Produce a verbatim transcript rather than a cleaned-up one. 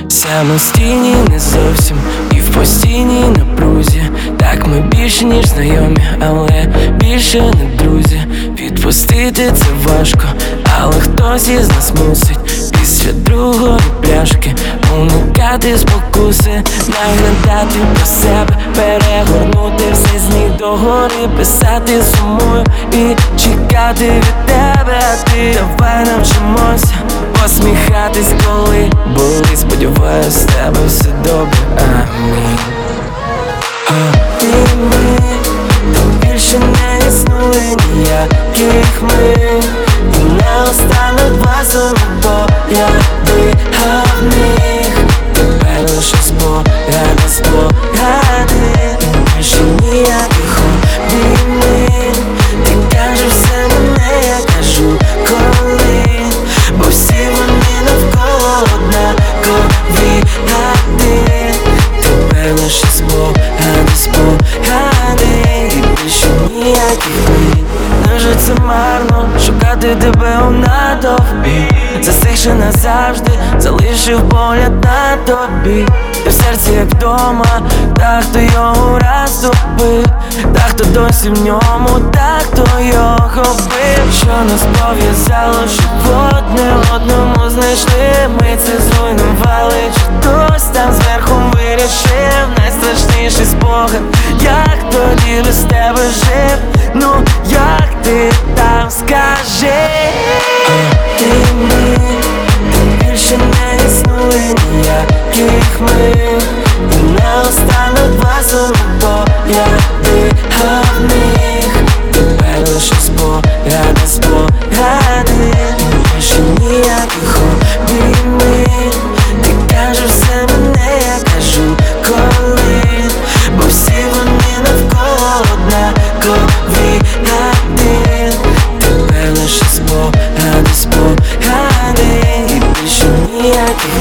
Самостійні не зовсім і в постійній напрузі. Так ми більше ніж знайомі, але більше не друзі. Відпустити це важко, але хтось із нас мусить після другої пляшки уникати спокуси, наглядати про себе, перегорнути все з ніг до гори, писати сумую і чекати від тебе. А ти давай навчимося посміхатись, коли болить. Сподіваюсь, з тебе все добре, амінь. А ти ми, то більше не існує ніяких ми, і не остануть два погляди, а в них тепер лише спогади, спогади, і більше ніяких обіймів. Ти кажеш все мене, я кажу коли, бо всі вони навколо однакові, а ти тепер лише спогади, спогади, і більше ніяких обіймів. Невже це марно шукати тебе у натовпі, застигши назавжди, залишив погляд на тобі. Ти в серці як вдома, та хто його розтопив, та хто досі в ньому, та хто його бив. Що нас пов'язало, щоб одне одному знайшли. Ми це зруйнували, чи хтось там зверху вирішив. Найстрашніший спогад, як тоді без тебе жив. Ну як ти там скажи? А ти ми, ти більше не існує ніяких ми, і не остануть два погляди, а в них тепер лише спогади, спогади, і більше ніяких обіймів. Ти кажеш все мене, я кажу коли, бо всі вони навколо однакові, а ти тепер лише спогади, спогади, і більше ніяких